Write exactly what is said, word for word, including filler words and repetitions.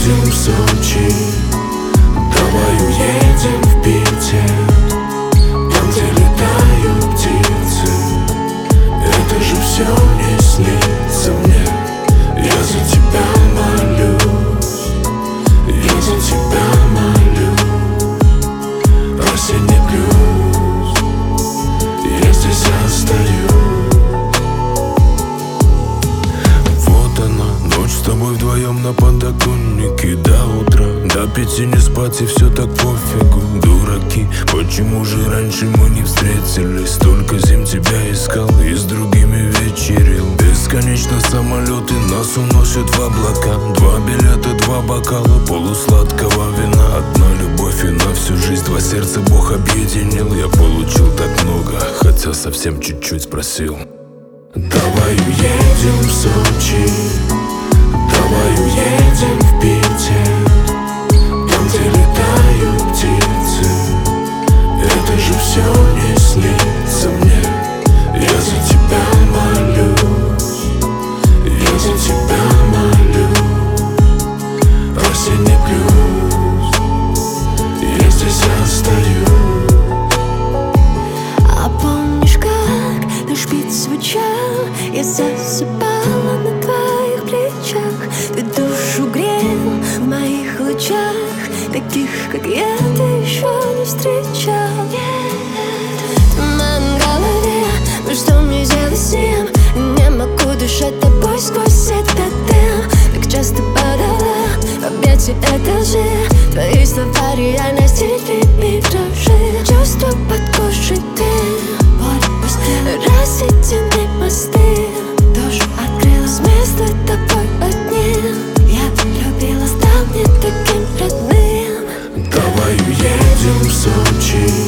уедем в Сочи, давай уедем в Питер, там, где летают птицы. Это же все не снится мне. Я за тебя молюсь, я за тебя молюсь. Осенний плюс, я здесь остаюсь. Вот она, ночь с тобой вдвоем на подоконнике до утра. До пяти не спать и все так пофигу. Дураки, почему же раньше мы не встретились? Столько зим тебя искал и с другими вечерил. Бесконечно самолеты нас уносят в облака. Два билета, два бокала полусладкого вина. Одна любовь и на всю жизнь два сердца Бог объединил. Я получил так много, хотя совсем чуть-чуть спросил. Давай уедем в Сочи, давай уедем в Питер, там, где летают птицы. Это же все не снится мне. Я за тебя молюсь, я за тебя молюсь. Осенний плюс, я здесь остаюсь. А помнишь, как наш бит звучал? Я засыпала на твоих плечах. Ты душу грел в моих лучах. Таких, как я, ты еще не встречал. Туман в голове, ну что мне делать с ним? Не могу дышать тобой сквозь этот дым. Так часто падала в объятия этой лжи. Твои слова реальность или миражи. Чувства под кожей ты рассечены мосты. Душу открыла с места тобой одним. Я любила, стал мне таким родным. Давай уедем в Сочи,